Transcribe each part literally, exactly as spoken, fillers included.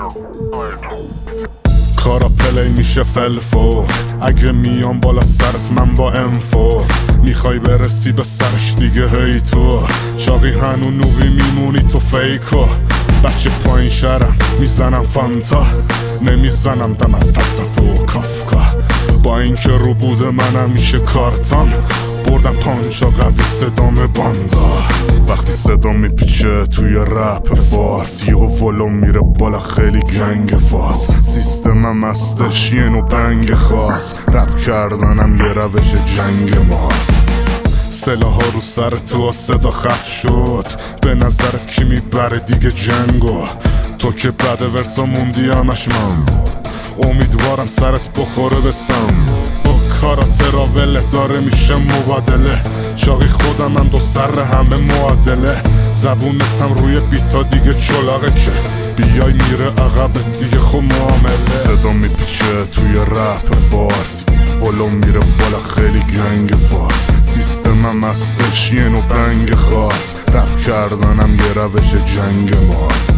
کارا پلی میشه فلفو، اگه میام بالا سرت من با انفو. میخوای برسی به سرش دیگه هی تو چاقی هنو نوبی میمونی تو فیکو. بچه پایین شرم میزنم فانتا، نمیزنم دم از فلسفه و کافکا. با اینکه رو بوده منم میشه کارتام، بردم پانچا قوی صدام باندا. وقتی صدا میپیچه توی رپ فارس، یهو ولوم میره بالا خیلی گنگ فاز. سیستمم مستش یه نوع بنگ خاص، رپ کردنم یه روش جنگ ماست. سلاح ها رو سر تو صدا خط شد، به نظرت کی میبره دیگه جنگو؟ تو که بعد ورسا موندی همش من، امیدوارم سرت بخوره به سم. با کارات راوله داره میشه مبادله، چاقی خودم هم دو سر همه معادله. زبونتم روی بیتا دیگه چلاقه که بیای میره عقبت دیگه خو معامله. صدا میپیچه توی رپ فارسی، بالا میره بالا خیلی گنگ فاز. سیستمم مستش یه نوع بنگ خاص، رپ کردنم یه روش جنگ ماست.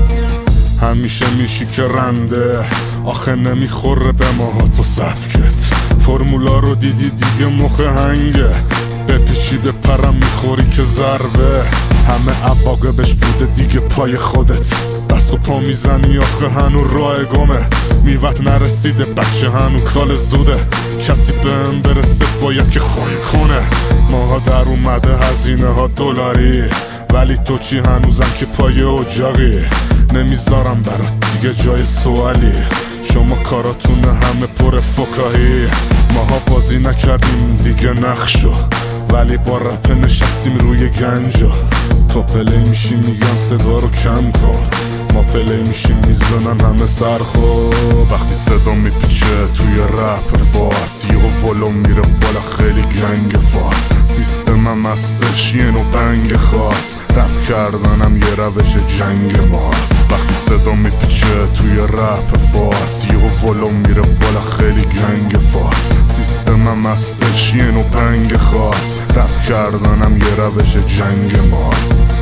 همیشه میشی که رنده، آخه نمیخوره به ماها تو سبکت. فرمولا رو دیدی دیگه مخ هنگه، بپیچی به پرم میخوری که ضربه. همه عواقبش بوده دیگه پای خودت، دست و پا میزنی آخه هنو راه گمه. میوت نرسیده بچه هنو کال زوده، کسی بهم برسه باید که خون کنه. ماها در اومده هزینه ها دلاری، ولی تو چی هنوزم که پای اجاقی. نمیذارم برات دیگه جای سوالی، شما کاراتونه همه پر فکاهی. ماها بازی نکردیم دیگه نقشو، ولی با رپ نشستیم روی گنجا. تو پلی میشیم میگن صدا رو کم کن، ما پلی میشیم میزنن همه سرخو. وقتی صدا میپیچه توی رپ فارس، یهو ولوم میره بالا خیلی گنگ فاز. سیستمم مستش یه نوع بنگ خاص، رپ کردنم یه روش جنگ ماست. وقتی صدا میپیچه توی رپ فارس، یهو ولوم میره بالا خیلی گنگ فاز. سیستمم مستش یه نوع بنگ خاص، رپ کردنم یه روش جنگ ماست.